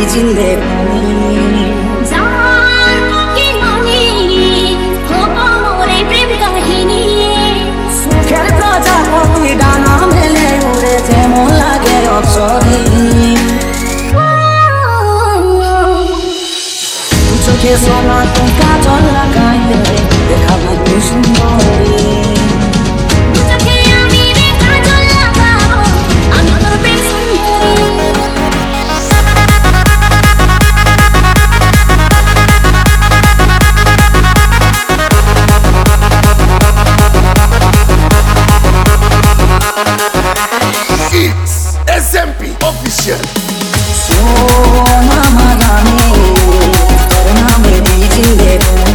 ভিজিলে সুখের প্রজাপতি ডানা মেলে উড়ে যেমন লাগে অপসরি চোখে সোনা তুই কাজল লাগাইলে দেখাবো তুই সুন্দরী SMP Official সোনা মাগানে তোর নামে ভিজিলে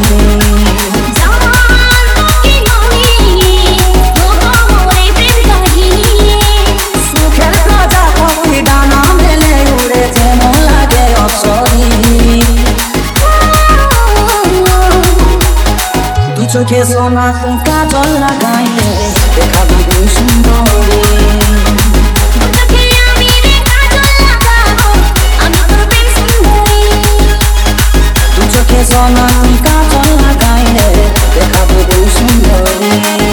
সুখের প্রজাপতি ডানা মেলে উড়ে যেমন লাগে অপসরি দু চোখে সোনা তুই কাজল লাগাইলে দেখাবি তুই সুন্দরী সোনা তুই কাজল লাগাইলে দেখাবো তুই সুন্দরী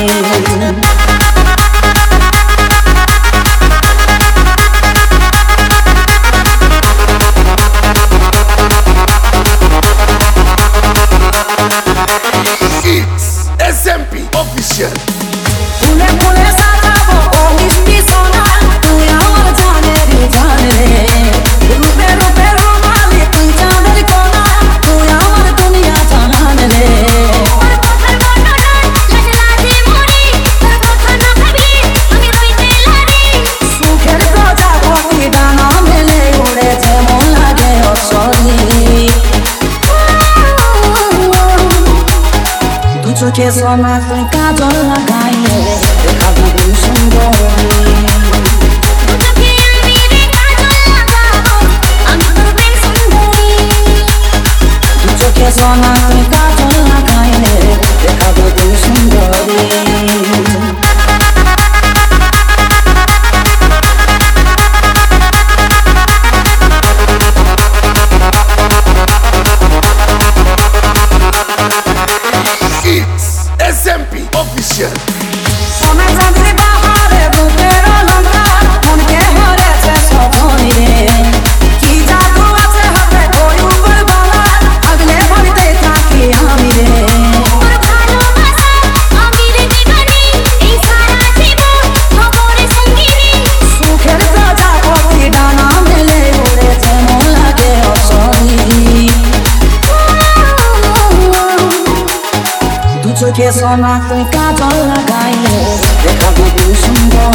SMP Official ফুলে ফুলে সাজাবো ও মিষ্টি সোনা তুই আমার জানের জান রে রূপে রূপে রমালি তুই চাঁদের কোনা তুই আমার দুনিয়া জানান রে সুখের প্রজাপতি ডানা মেলে উড়ে যেমন লাগে অপসরি দু চোখে সোনা তুই কাজল লাগাইলে দেখাবো তুই সুন্দরী দু চোখে সোনা তুই কাজল লাগাইলে দেখাবো তুই সুন্দরী SMP Official সোনা চাঁদের বাহারে বুকের অলংকার মনকে হরেছে সজনী রে কি জাদু আছে হাতে ওই উপর বালা আগলে ভরিতে থাকি আমি রে সুখের প্রজাপতি ডানা মেলে উড়ে যেমন লাগে অপসরি দু চোখে সোনা তুই কাজল লাগাইলে দেখাবো তুই সুন্দর